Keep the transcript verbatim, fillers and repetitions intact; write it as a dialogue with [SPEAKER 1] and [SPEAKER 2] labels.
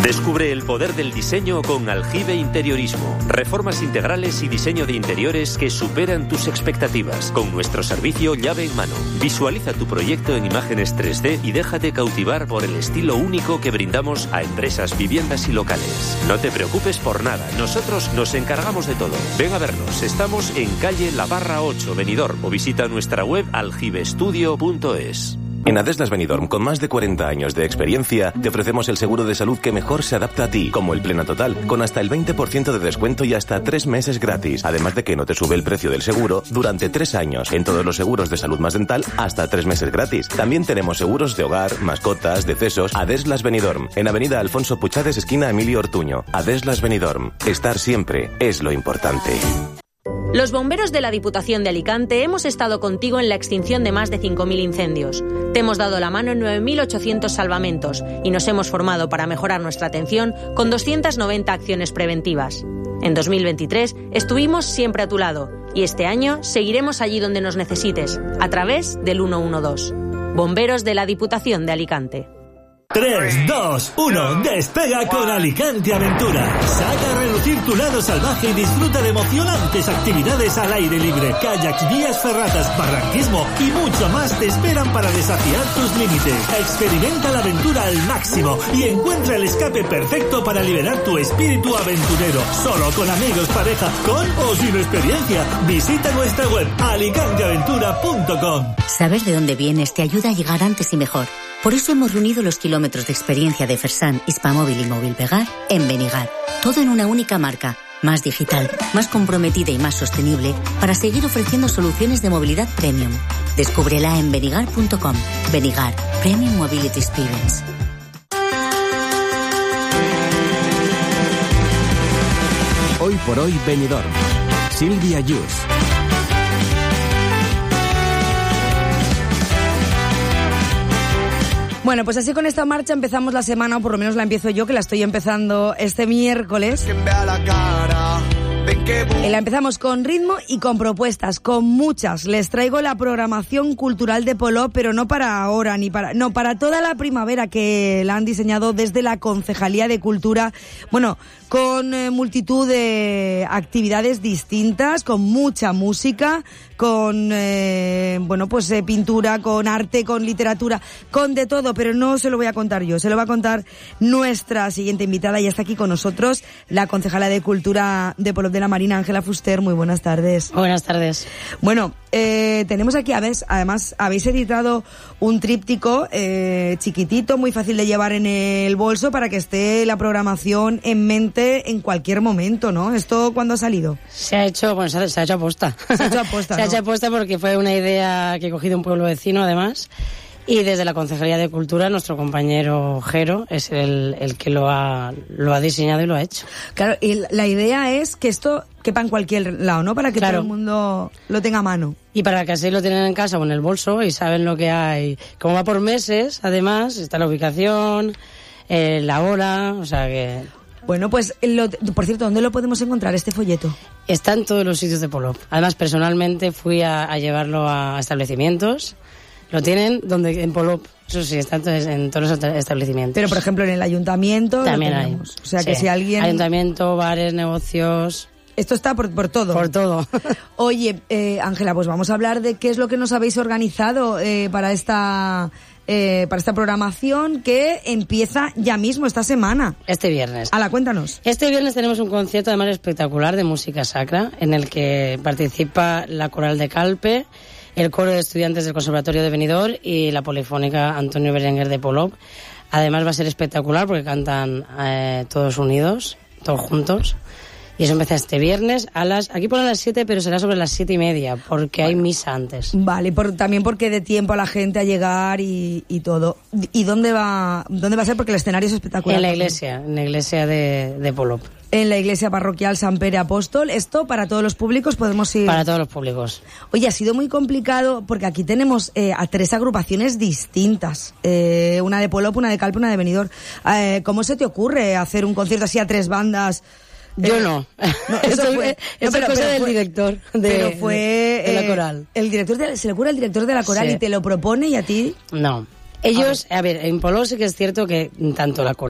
[SPEAKER 1] Descubre el poder del diseño con Aljibe Interiorismo. Reformas integrales y diseño de interiores que superan tus expectativas. Con nuestro servicio llave en mano. Visualiza tu proyecto en imágenes tres D y déjate cautivar por el estilo único que brindamos a empresas, viviendas y locales. No te preocupes por nada, nosotros nos encargamos de todo. Ven a vernos, estamos en calle La Barra ocho, Benidorm, o visita nuestra web aljibestudio punto es.
[SPEAKER 2] En Adeslas Benidorm, con más de cuarenta años de experiencia, te ofrecemos el seguro de salud que mejor se adapta a ti, como el Plena Total, con hasta el veinte por ciento de descuento y hasta tres meses gratis. Además de que no te sube el precio del seguro durante tres años. En todos los seguros de salud más dental, hasta tres meses gratis. También tenemos seguros de hogar, mascotas, decesos. Adeslas Benidorm, en Avenida Alfonso Puchades, esquina Emilio Ortuño. Adeslas Benidorm, estar siempre es lo importante.
[SPEAKER 3] Los bomberos de la Diputación de Alicante hemos estado contigo en la extinción de más de cinco mil incendios. Te hemos dado la mano en nueve mil ochocientos salvamentos y nos hemos formado para mejorar nuestra atención con doscientas noventa acciones preventivas. En dos mil veintitrés estuvimos siempre a tu lado y este año seguiremos allí donde nos necesites, a través del ciento doce. Bomberos de la Diputación de Alicante.
[SPEAKER 4] tres, dos, uno, despega con Alicante Aventura. Saca a relucir tu lado salvaje y disfruta de emocionantes actividades al aire libre. Kayaks, vías ferratas, barranquismo y mucho más te esperan para desafiar tus límites. Experimenta la aventura al máximo y encuentra el escape perfecto para liberar tu espíritu aventurero. Solo con amigos, pareja, con o sin experiencia. Visita nuestra web alicante aventura punto com.
[SPEAKER 5] Saber de dónde vienes te ayuda a llegar antes y mejor. Por eso hemos reunido los kilómetros de experiencia de Fersan, Hispamóvil y Movilpegar en Benigar. Todo en una única marca, más digital, más comprometida y más sostenible, para seguir ofreciendo soluciones de movilidad premium. Descúbrela en benigar punto com. Benigar, Premium Mobility Experience.
[SPEAKER 6] Hoy por hoy Benidorm. Silvia Yus.
[SPEAKER 7] Bueno, pues así con esta marcha empezamos la semana, o por lo menos la empiezo yo, que la estoy empezando este miércoles. Y la empezamos con ritmo y con propuestas, con muchas. Les traigo la programación cultural de Polop, pero no para ahora, ni para... No, para toda la primavera, que la han diseñado desde la Concejalía de Cultura. Bueno, con eh, multitud de actividades distintas, con mucha música, con, eh, bueno, pues eh, pintura, con arte, con literatura, con de todo, pero no se lo voy a contar yo, se lo va a contar nuestra siguiente invitada. Ya está aquí con nosotros la concejala de Cultura de Polop de la Marina, Ángela Fuster. Muy buenas tardes.
[SPEAKER 8] Buenas tardes.
[SPEAKER 7] Bueno, eh, tenemos aquí, a ver, además habéis editado un tríptico eh, chiquitito, muy fácil de llevar en el bolso, para que esté la programación en mente en cualquier momento, ¿no? ¿Esto cuándo ha salido?
[SPEAKER 8] Se ha hecho, bueno, se ha, se ha hecho aposta.
[SPEAKER 7] Se ha hecho aposta,
[SPEAKER 8] Se
[SPEAKER 7] ¿no?
[SPEAKER 8] ha hecho aposta porque fue una idea que he cogido un pueblo vecino, además, y desde la Concejalía de Cultura, nuestro compañero Jero es el, el que lo ha, lo ha diseñado y lo ha hecho.
[SPEAKER 7] Claro, y la idea es que esto quepa en cualquier lado, ¿no? Para que
[SPEAKER 8] Claro.
[SPEAKER 7] todo el mundo lo tenga a mano.
[SPEAKER 8] Y para que así lo tienen en casa o en el bolso y saben lo que hay. Como va por meses, además, está la ubicación, eh, la hora, o sea que...
[SPEAKER 7] Bueno, pues, lo, por cierto, ¿dónde lo podemos encontrar, este folleto?
[SPEAKER 8] Está en todos los sitios de Polop. Además, personalmente fui a, a llevarlo a establecimientos. Lo tienen donde en Polop, eso sí, está entonces en todos los establecimientos.
[SPEAKER 7] Pero, por ejemplo, en el ayuntamiento
[SPEAKER 8] también
[SPEAKER 7] lo
[SPEAKER 8] hay.
[SPEAKER 7] tenemos. O sea,
[SPEAKER 8] Sí.
[SPEAKER 7] que si alguien...
[SPEAKER 8] Ayuntamiento, bares, negocios...
[SPEAKER 7] Esto está por, por todo.
[SPEAKER 8] Por todo.
[SPEAKER 7] Oye, eh, Ángela, pues vamos a hablar de qué es lo que nos habéis organizado eh, para esta... Eh, para esta programación que empieza ya mismo esta semana.
[SPEAKER 8] Este viernes.
[SPEAKER 7] Ala, cuéntanos.
[SPEAKER 8] Este viernes tenemos un concierto además espectacular de música sacra, en el que participa la Coral de Calpe, el coro de estudiantes del Conservatorio de Benidorm y la Polifónica Antonio Berenguer de Polop. Además va a ser espectacular porque cantan eh, todos unidos, todos juntos. Y eso empieza este viernes a las... Aquí ponen las siete, pero será sobre las siete y media, porque bueno, hay misa antes.
[SPEAKER 7] Vale, por, también porque dé tiempo a la gente a llegar y, y todo. ¿Y dónde va dónde va a ser? Porque el escenario es espectacular.
[SPEAKER 8] En la
[SPEAKER 7] también.
[SPEAKER 8] iglesia, en la iglesia de, de Polop.
[SPEAKER 7] En la iglesia parroquial San Pere Apóstol. ¿Esto para todos los públicos podemos ir?
[SPEAKER 8] Para todos los públicos.
[SPEAKER 7] Oye, ha sido muy complicado porque aquí tenemos eh, a tres agrupaciones distintas. Eh, una de Polop, una de Calpe, una de Benidorm. Eh, ¿Cómo se te ocurre hacer un concierto así a tres bandas?
[SPEAKER 8] Yo
[SPEAKER 7] eh,
[SPEAKER 8] no.
[SPEAKER 7] no. Eso
[SPEAKER 8] eso
[SPEAKER 7] fue,
[SPEAKER 8] es
[SPEAKER 7] no,
[SPEAKER 8] cosa del
[SPEAKER 7] fue,
[SPEAKER 8] director de,
[SPEAKER 7] pero fue,
[SPEAKER 8] de, de la
[SPEAKER 7] eh,
[SPEAKER 8] coral.
[SPEAKER 7] El director de, se le ocurre al director de la coral
[SPEAKER 8] sí.
[SPEAKER 7] y te lo propone y a ti...
[SPEAKER 8] No. Ellos, a ver, a ver en Polop sí que es cierto que tanto la coral